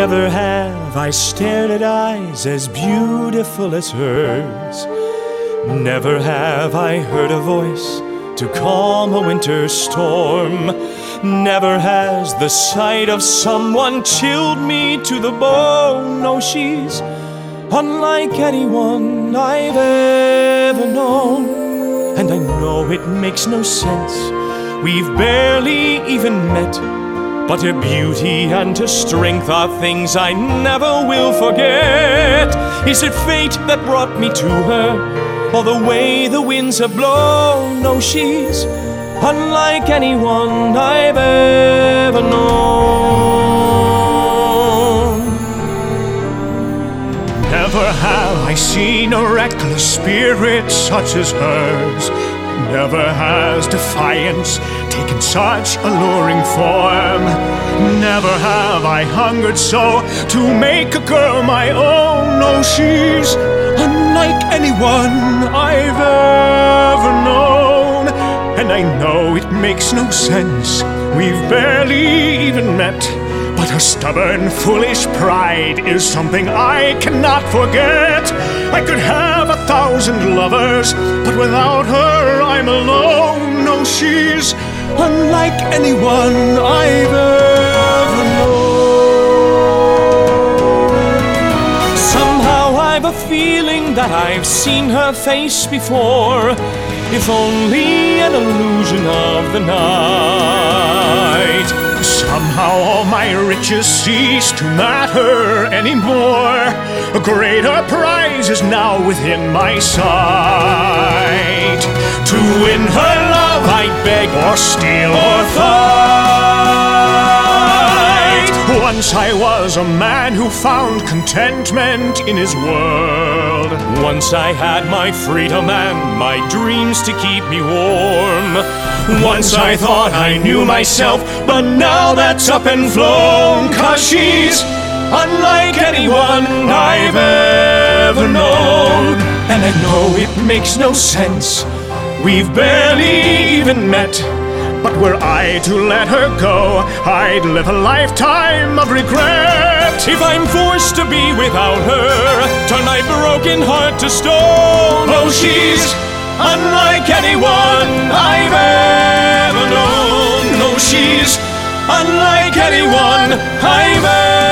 Never have I stared at eyes as beautiful as hers. Never have I heard a voice to calm a winter storm. Never has the sight of someone chilled me to the bone. No, she's unlike anyone I've ever known. And I know it makes no sense, we've barely even met, but her beauty and her strength are things I never will forget. Is it fate that brought me to her, or the way the winds have blown? No, she's unlike anyone I've ever known. Never have I seen a reckless spirit such as hers. Never has defiance taken such alluring form. Never have I hungered so to make a girl my own. No, she's unlike anyone I've ever known. And I know it makes no sense, we've barely even met, but her stubborn, foolish pride is something I cannot forget. I could have 1,000 lovers, but without her I'm alone. No, she's unlike anyone I've ever known. Somehow I've a feeling that I've seen her face before, if only an illusion of the night. Somehow all my riches cease to matter anymore. A greater prize is now within my sight. To win her love I'd beg or steal or fight. Once I was a man who found contentment in his world. Once I had my freedom and my dreams to keep me warm. Once I thought I knew myself, but now that's up and flown. 'Cause she's unlike anyone I've ever known. And I know it makes no sense, we've barely even met, but were I to let her go, I'd live a lifetime of regret. If I'm forced to be without her, turn my broken heart to stone. Oh, she's unlike anyone I've ever known. No, she's unlike anyone I've ever known.